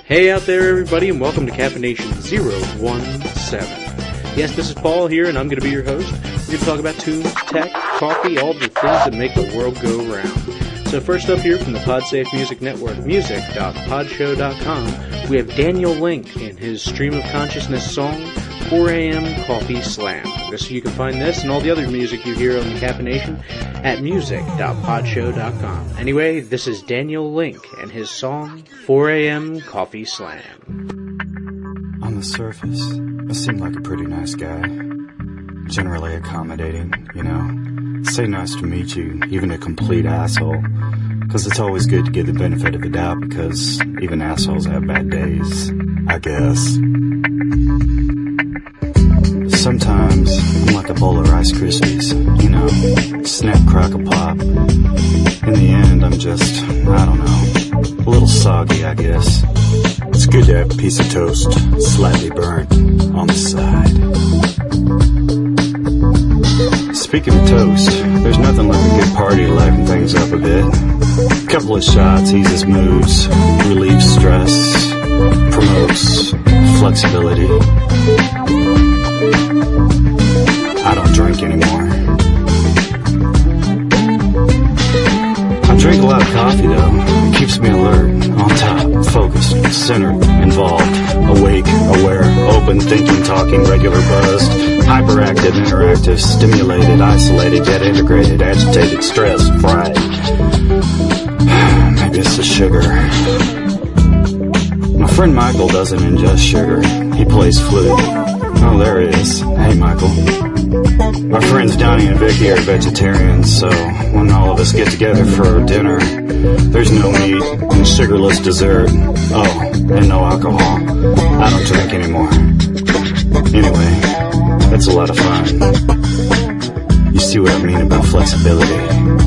Hey out there everybody, and welcome to Caffeination 017. Yes, this is Paul here, and I'm going to be your host. We're going to talk about tunes, tech, coffee, all the things that make the world go round. So first up here from the PodSafe Music Network, music.podshow.com, we have Daniel Link in his Stream of Consciousness song, 4 a.m. Coffee Slam. You can find this and all the other music you hear on the Caffeination at music.podshow.com. Anyway, this is Daniel Link and his song, 4 a.m. Coffee Slam. On the surface, I seem like a pretty nice guy. Generally accommodating, you know. Say nice to meet you, even a complete asshole. Because it's always good to give the benefit of the doubt, because even assholes have bad days, I guess. Sometimes I'm like a bowl of Rice Krispies, you know, snap, crackle, pop. In the end, I'm just, I don't know, a little soggy, I guess. It's good to have a piece of toast slightly burnt on the side. Speaking of toast, there's nothing like a good party to liven things up a bit. A couple of shots eases moods, relieves stress, promotes flexibility. I don't drink anymore. I drink a lot of coffee though. It keeps me alert, on top, focused, centered, involved, awake, aware, open, thinking, talking, regular, buzzed, hyperactive, interactive, stimulated, isolated, yet integrated, agitated, stressed, fried. Maybe it's the sugar. My friend Michael doesn't ingest sugar. He plays flute. Oh, there he is. Hey, Michael. Our friends Donnie and Vicky are vegetarians, so when all of us get together for dinner, there's no meat and sugarless dessert. Oh, and no alcohol. I don't drink anymore. Anyway, that's a lot of fun. You see what I mean about flexibility.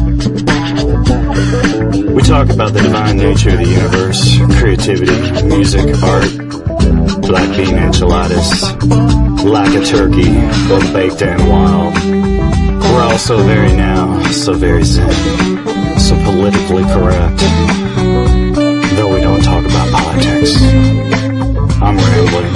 We talk about the divine nature of the universe, creativity, music, art, black bean enchiladas, lack of turkey, both baked and wild. We're all so very now, so very zen, so politically correct, though we don't talk about politics. I'm rambling.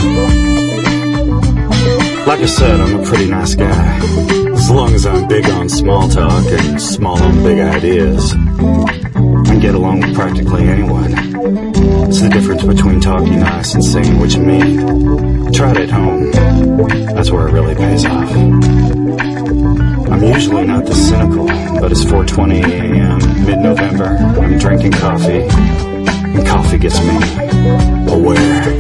Like I said, I'm a pretty nice guy, as long as I'm big on small talk and small on big ideas. I can get along with practically anyone. It's the difference between talking nice and saying what you mean. Try it at home. That's where it really pays off. I'm usually not this cynical, but it's 4:20 a.m., mid-November. I'm drinking coffee, and coffee gets me aware.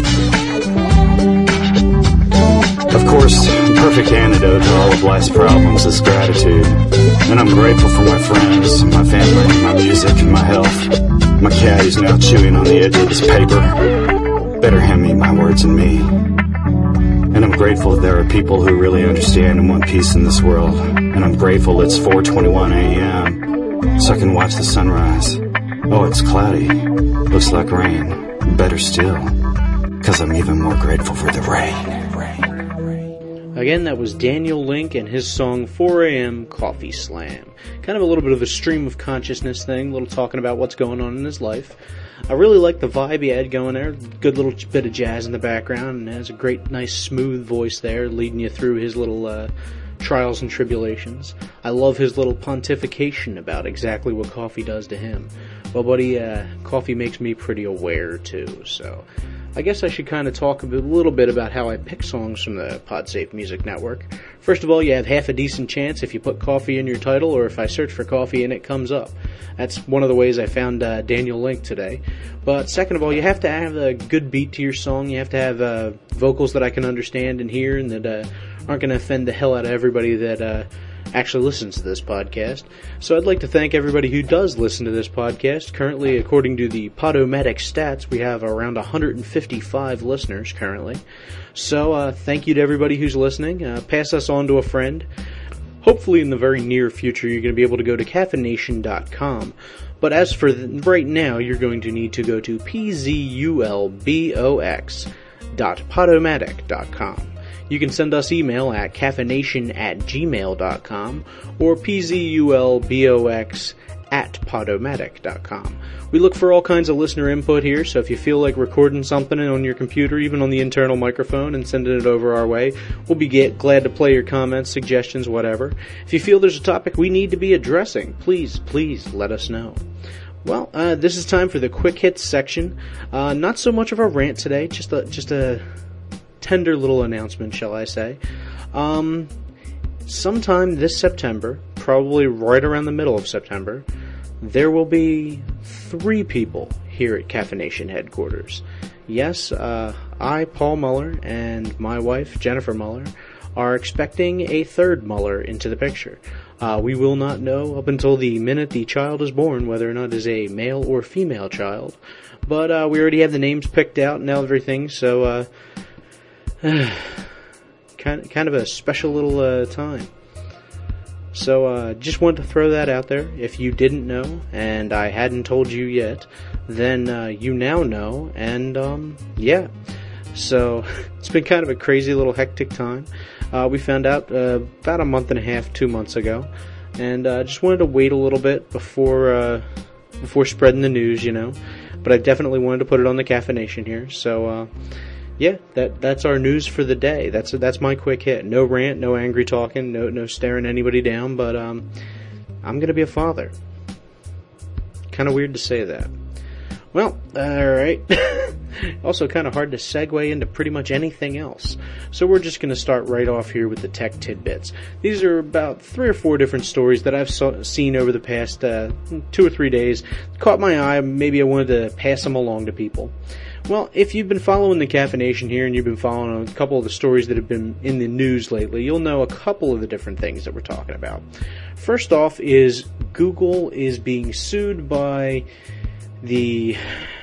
Of course, the perfect antidote to all of life's problems is gratitude. And I'm grateful for my friends, my family, my music, my health. My cat is now chewing on the edge of his paper. Better him eat my words than me. And I'm grateful that there are people who really understand and want peace in this world. And I'm grateful it's 4:21 a.m. so I can watch the sunrise. Oh, it's cloudy. Looks like rain. Better still, because I'm even more grateful for the rain. Again, that was Daniel Link and his song 4 a.m. Coffee Slam. Kind of a little bit of a stream of consciousness thing, a little talking about what's going on in his life. I really like the vibe he had going there. Good little bit of jazz in the background, and has a great, nice, smooth voice there, leading you through his little trials and tribulations. I love his little pontification about exactly what coffee does to him. Well, buddy, coffee makes me pretty aware, too, so I guess I should kind of talk a little bit about how I pick songs from the PodSafe Music Network. First of all, you have half a decent chance if you put coffee in your title, or if I search for coffee and it comes up. That's one of the ways I found Daniel Link today. But second of all, you have to have a good beat to your song. You have to have vocals that I can understand and hear, and that aren't going to offend the hell out of everybody that actually listens to this podcast. So I'd like to thank everybody who does listen to this podcast. Currently, according to the Podomatic stats, we have around 155 listeners currently. So thank you to everybody who's listening. Pass us on to a friend. Hopefully in the very near future you're going to be able to go to caffeination.com. But as for right now, you're going to need to go to pzulbox.podomatic.com. You can send us email at caffeination@gmail.com or pzulbox at Podomatic.com. We look for all kinds of listener input here, so if you feel like recording something on your computer, even on the internal microphone, and sending it over our way, we'll be glad to play your comments, suggestions, whatever. If you feel there's a topic we need to be addressing, please let us know. Well, this is time for the quick hits section. Not so much of a rant today, just a tender little announcement, shall I say. Sometime this September, probably right around the middle of September, there will be 3 people here at Caffeination headquarters. Yes, I, Paul Muller, and my wife, Jennifer Muller, are expecting a 3rd Muller into the picture. We will not know up until the minute the child is born whether or not it is a male or female child, but we already have the names picked out and everything, so kind of a special little time. So just wanted to throw that out there. If you didn't know, and I hadn't told you yet, then you now know, and yeah. So it's been kind of a crazy little hectic time. We found out about a month and a half, 2 months ago, and just wanted to wait a little bit before spreading the news, you know. But I definitely wanted to put it on the Caffeination here. So yeah, that's our news for the day. That's my quick hit. No rant, no angry talking, no staring anybody down, but I'm gonna be a father. Kind of weird to say that. Well, alright. Also kind of hard to segue into pretty much anything else. So we're just gonna start right off here with the tech tidbits. These are about 3 or 4 different stories that I've seen over the past 2 or 3 days. Caught my eye, maybe I wanted to pass them along to people. Well, if you've been following the Caffeination here and you've been following a couple of the stories that have been in the news lately, you'll know a couple of the different things that we're talking about. First off is Google is being sued by the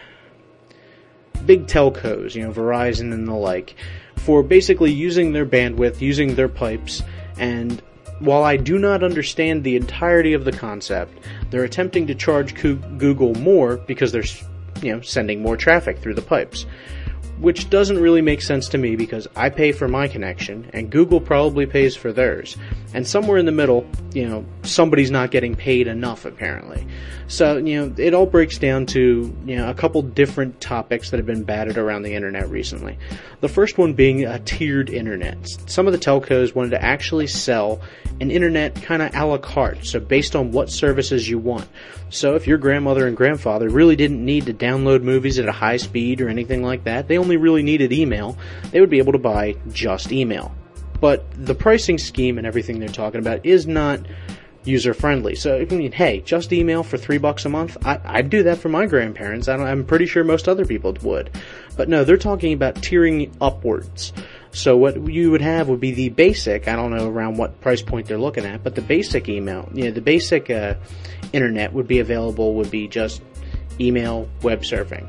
big telcos, you know, Verizon and the like, for basically using their bandwidth, using their pipes, and while I do not understand the entirety of the concept, they're attempting to charge Google more because they're sending more traffic through the pipes, which doesn't really make sense to me because I pay for my connection and Google probably pays for theirs, and somewhere in the middle, somebody's not getting paid enough apparently. So, it all breaks down to, a couple different topics that have been batted around the internet recently. The first one being a tiered internet. Some of the telcos wanted to actually sell an internet kind of a la carte, so based on what services you want. So if your grandmother and grandfather really didn't need to download movies at a high speed or anything like that, they only really needed email, they would be able to buy just email. But the pricing scheme and everything they're talking about is not user-friendly. So, hey, just email for $3 a month? I'd do that for my grandparents. I'm pretty sure most other people would. But no, they're talking about tiering upwards. So what you would have would be the basic, I don't know around what price point they're looking at, but the basic email, the basic internet would be just email, web surfing.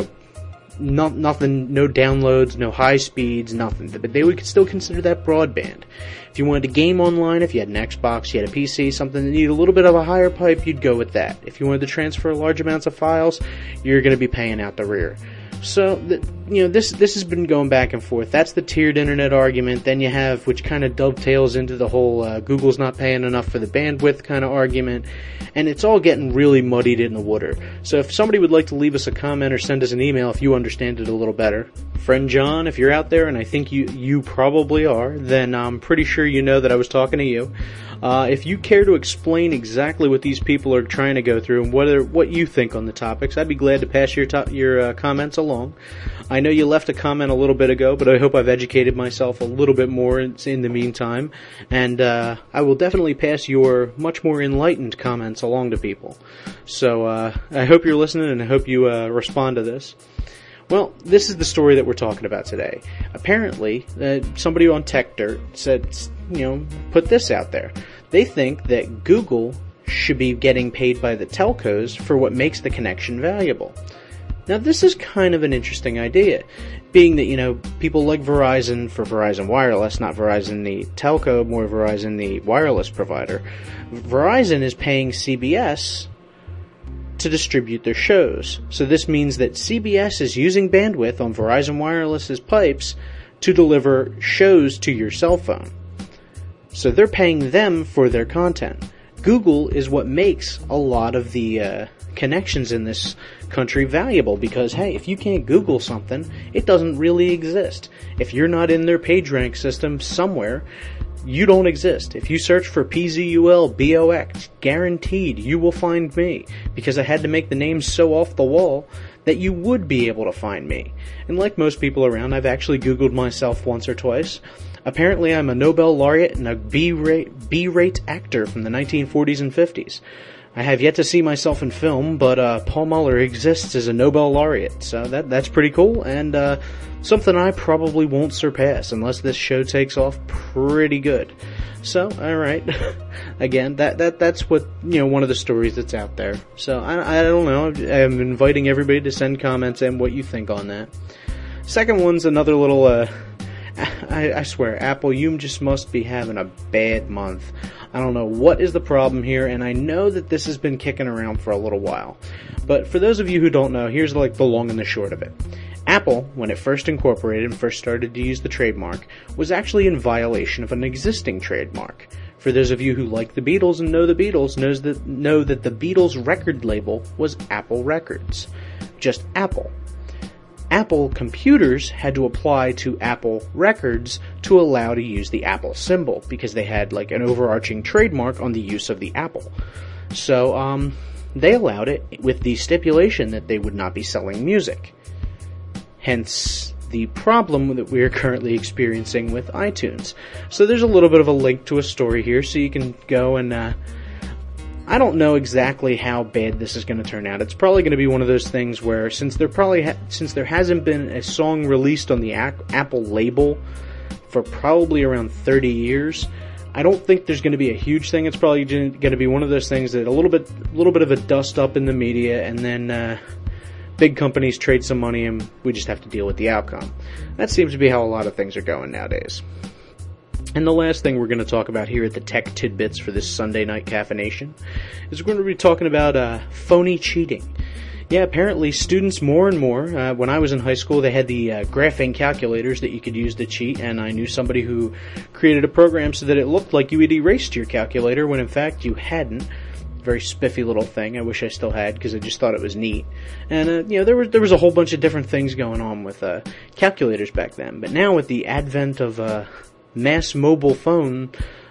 Nothing, no downloads, no high speeds, nothing. But they would still consider that broadband. If you wanted to game online, if you had an Xbox, you had a PC, something that needed a little bit of a higher pipe, you'd go with that. If you wanted to transfer large amounts of files, you're going to be paying out the rear. So, this has been going back and forth. That's the tiered internet argument. Then you have, which kind of dovetails into the whole Google's not paying enough for the bandwidth kind of argument. And it's all getting really muddied in the water. So if somebody would like to leave us a comment or send us an email if you understand it a little better. Friend John, if you're out there, and I think you probably are, then I'm pretty sure you know that I was talking to you. If you care to explain exactly what these people are trying to go through and what you think on the topics, I'd be glad to pass your comments along. I know you left a comment a little bit ago, but I hope I've educated myself a little bit more in the meantime, and I will definitely pass your much more enlightened comments along to people. So I hope you're listening, and I hope you respond to this. Well, this is the story that we're talking about today. Apparently, somebody on Tech Dirt said, put this out there. They think that Google should be getting paid by the telcos for what makes the connection valuable. Now, this is kind of an interesting idea, being that, people like Verizon for Verizon Wireless, not Verizon the telco, more Verizon the wireless provider. Verizon is paying CBS to distribute their shows. So this means that CBS is using bandwidth on Verizon Wireless's pipes to deliver shows to your cell phone. So they're paying them for their content. Google is what makes a lot of the connections in this country valuable, because hey, if you can't Google something, it doesn't really exist. If you're not in their PageRank system somewhere, you don't exist. If you search for PZULBOX, guaranteed you will find me, because I had to make the names so off the wall that you would be able to find me. And like most people around, I've actually Googled myself once or twice. Apparently I'm a Nobel laureate and a B-rate actor from the 1940s and 50s. I have yet to see myself in film, but Paul Muller exists as a Nobel laureate, so that's pretty cool, and something I probably won't surpass unless this show takes off pretty good. So, alright. Again, that's what, one of the stories that's out there. So, I don't know. I'm inviting everybody to send comments and what you think on that. Second one's another little, I swear, Apple, you just must be having a bad month. I don't know what is the problem here, and I know that this has been kicking around for a little while. But for those of you who don't know, here's like the long and the short of it. Apple, when it first incorporated and first started to use the trademark, was actually in violation of an existing trademark. For those of you who like the Beatles and know the Beatles, know that the Beatles record label was Apple Records. Just Apple. Apple computers had to apply to Apple Records to allow to use the Apple symbol, because they had like an overarching trademark on the use of the Apple. So, they allowed it with the stipulation that they would not be selling music. Hence, the problem that we are currently experiencing with iTunes. So there's a little bit of a link to a story here, so you can go and, I don't know exactly how bad this is going to turn out. It's probably going to be one of those things where, since there hasn't been a song released on the Apple label for probably around 30 years, I don't think there's going to be a huge thing. It's probably going to be one of those things that a little bit of a dust up in the media, and then big companies trade some money, and we just have to deal with the outcome. That seems to be how a lot of things are going nowadays. And the last thing we're going to talk about here at the Tech Tidbits for this Sunday night caffeination is we're going to be talking about phony cheating. Yeah, apparently students more and more, when I was in high school, they had the graphing calculators that you could use to cheat, and I knew somebody who created a program so that it looked like you had erased your calculator when in fact you hadn't. Very spiffy little thing. I wish I still had, because I just thought it was neat. And there was a whole bunch of different things going on with calculators back then. But now with the advent of mass mobile phone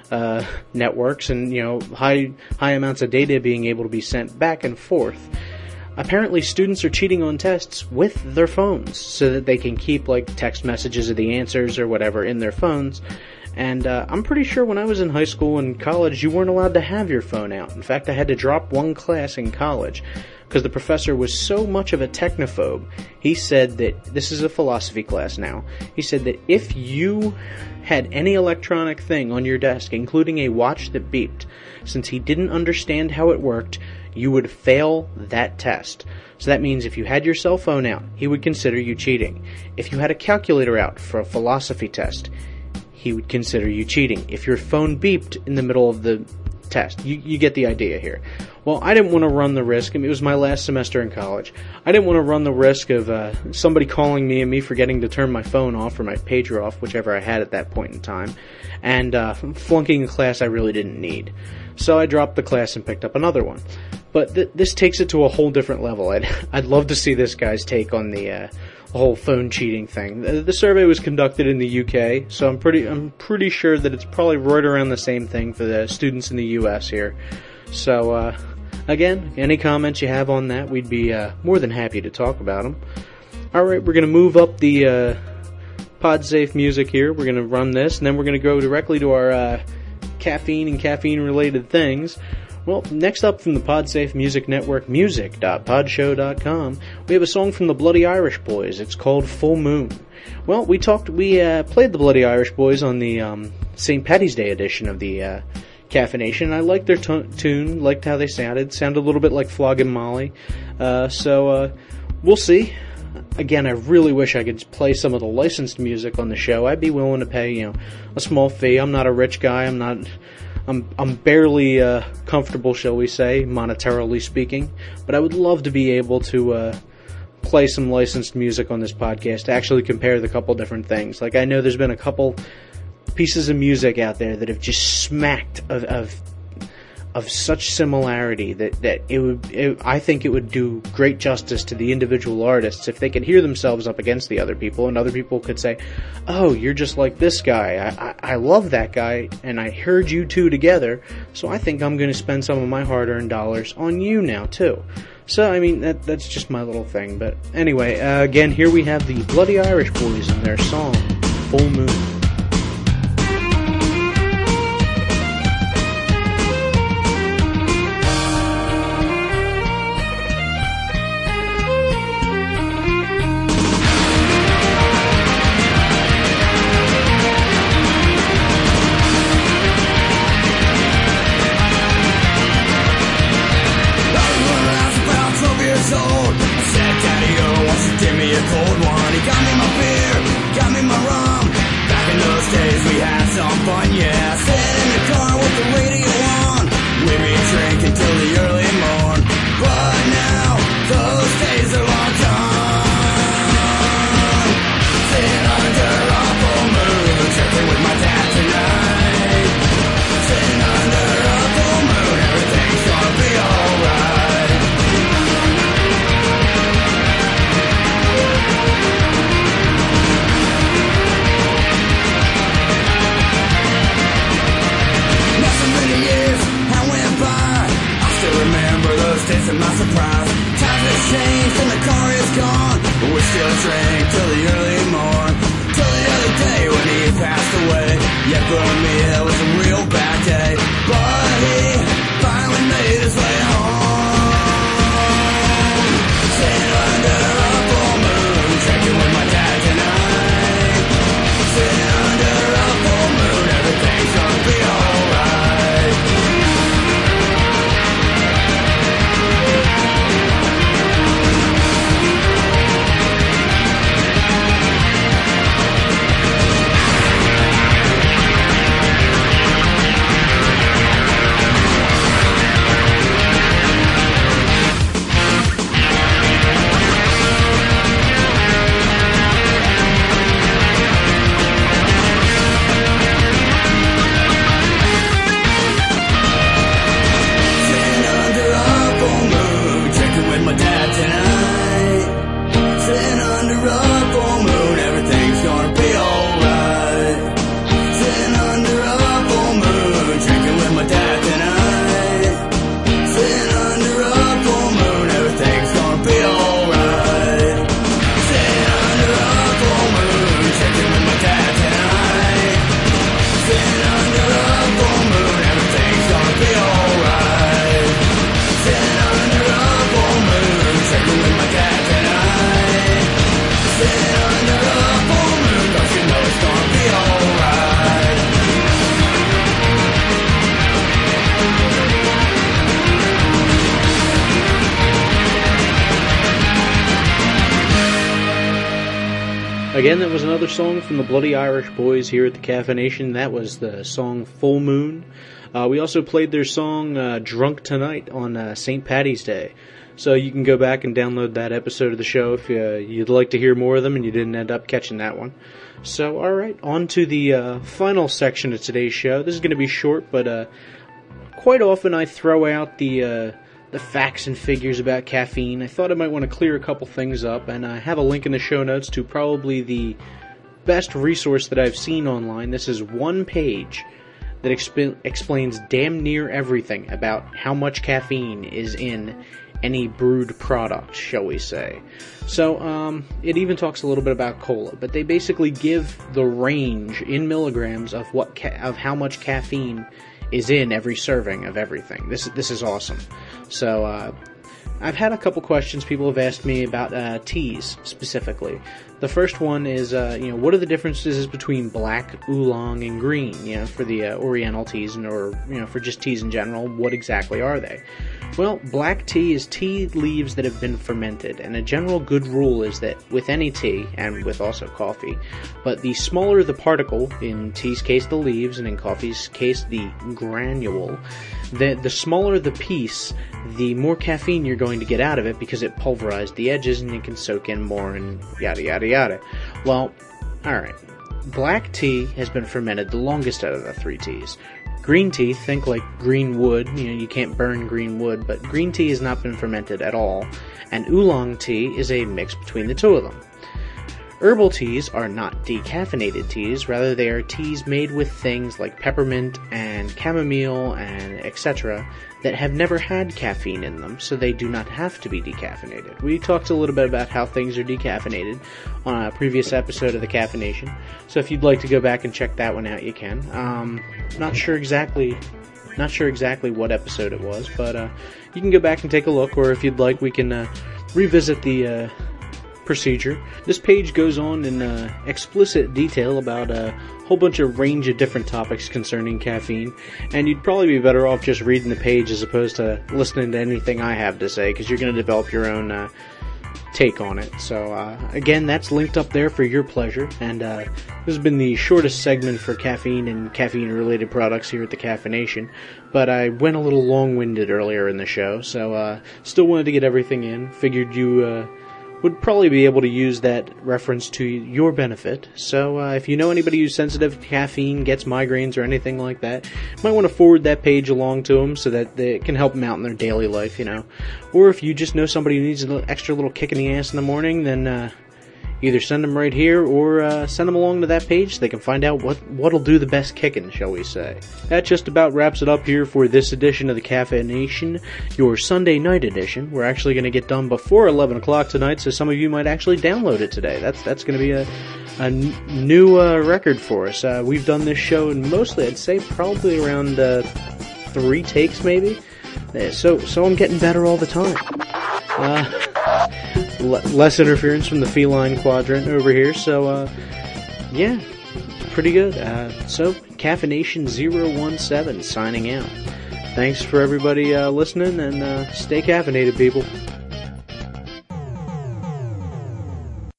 networks and high amounts of data being able to be sent back and forth, apparently students are cheating on tests with their phones so that they can keep like text messages of the answers or whatever in their phones. And I'm pretty sure when I was in high school and college, you weren't allowed to have your phone out. In fact, I had to drop one class in college because the professor was so much of a technophobe. He said that, this is a philosophy class now, he said that if you had any electronic thing on your desk, including a watch that beeped, since he didn't understand how it worked, you would fail that test. So that means if you had your cell phone out, he would consider you cheating. If you had a calculator out for a philosophy test, he would consider you cheating. If your phone beeped in the middle of the test, you get the idea here. Well, I didn't want to run the risk. I mean, it was my last semester in college. I didn't want to run the risk of somebody calling me and me forgetting to turn my phone off or my pager off, whichever I had at that point in time, and flunking a class I really didn't need. So I dropped the class and picked up another one. But this takes it to a whole different level. I'd love to see this guy's take on the whole phone cheating thing. The survey was conducted in the UK, so I'm pretty sure that it's probably right around the same thing for the students in the US here. So again, any comments you have on that, we'd be more than happy to talk about them. All right, we're going to move up the PodSafe music here. We're going to run this, and then we're going to go directly to our caffeine and caffeine-related things. Well, next up from the PodSafe Music Network, music.podshow.com, we have a song from the Bloody Irish Boys. It's called Full Moon. Well, we played the Bloody Irish Boys on the St. Paddy's Day edition of the Caffeination. I liked their tune, liked how they sounded a little bit like Flogging Molly. So we'll see. Again, I really wish I could play some of the licensed music on the show. I'd be willing to pay, a small fee. I'm not a rich guy. I'm barely comfortable, shall we say, monetarily speaking. But I would love to be able to play some licensed music on this podcast to actually compare the couple different things. Like, I know there's been a couple pieces of music out there that have just smacked of of such similarity that I think it would do great justice to the individual artists if they could hear themselves up against the other people, and other people could say, oh, you're just like this guy, I love that guy, and I heard you two together, so I think I'm going to spend some of my hard-earned dollars on you now too. So, I mean, that's just my little thing. But anyway, again, here we have the Bloody Irish Boys and their song, Full Moon. Again, that was another song from the Bloody Irish Boys here at the Caffeination. That was the song Full Moon. We also played their song Drunk Tonight on St. Paddy's Day. So you can go back and download that episode of the show if you'd like to hear more of them and you didn't end up catching that one. So, alright, on to the final section of today's show. This is going to be short, but quite often I throw out the facts and figures about caffeine. I thought I might want to clear a couple things up, and I have a link in the show notes to probably the best resource that I've seen online. This is one page that explains damn near everything about how much caffeine is in any brewed product, shall we say. So, it even talks a little bit about cola, but they basically give the range in milligrams of of how much caffeine is in every serving of everything. This is awesome. So, I've had a couple questions people have asked me about teas specifically. The first one is, what are the differences between black, oolong, and green? For the Oriental teas, or for just teas in general, what exactly are they? Well, black tea is tea leaves that have been fermented, and a general good rule is that with any tea, and with also coffee, but the smaller the particle, in tea's case the leaves, and in coffee's case the granule, the smaller the piece, the more caffeine you're going to get out of it because it pulverized the edges and you can soak in more and yada yada yada. Well, alright. Black tea has been fermented the longest out of the three teas. Green tea, think like green wood. You can't burn green wood, but green tea has not been fermented at all. And oolong tea is a mix between the two of them. Herbal teas are not decaffeinated teas, rather they are teas made with things like peppermint and chamomile and etc. that have never had caffeine in them, so they do not have to be decaffeinated. We talked a little bit about how things are decaffeinated on a previous episode of The Caffeination, so if you'd like to go back and check that one out, you can. Not sure exactly what episode it was, but you can go back and take a look, or if you'd like, we can revisit the procedure. This page goes on in explicit detail about a whole bunch of range of different topics concerning caffeine, and you'd probably be better off just reading the page as opposed to listening to anything I have to say, because you're going to develop your own take on it. So again, that's linked up there for your pleasure, and this has been the shortest segment for caffeine and caffeine related products here at the Caffeination, but I went a little long-winded earlier in the show, so still wanted to get everything in. Figured you would probably be able to use that reference to your benefit. So if you know anybody who's sensitive to caffeine, gets migraines or anything like that, you might want to forward that page along to them so that it can help them out in their daily life, Or if you just know somebody who needs an extra little kick in the ass in the morning, then either send them right here or send them along to that page so they can find out what'll do the best kicking, shall we say. That just about wraps it up here for this edition of the Caffeination, your Sunday night edition. We're actually going to get done before 11 o'clock tonight, so some of you might actually download it today. That's going to be a new record for us. We've done this show in mostly, I'd say, probably around 3 takes maybe. So I'm getting better all the time. Less interference from the feline quadrant over here, so yeah, pretty good. So Caffeination 017 signing out. Thanks for everybody listening, and stay caffeinated, people.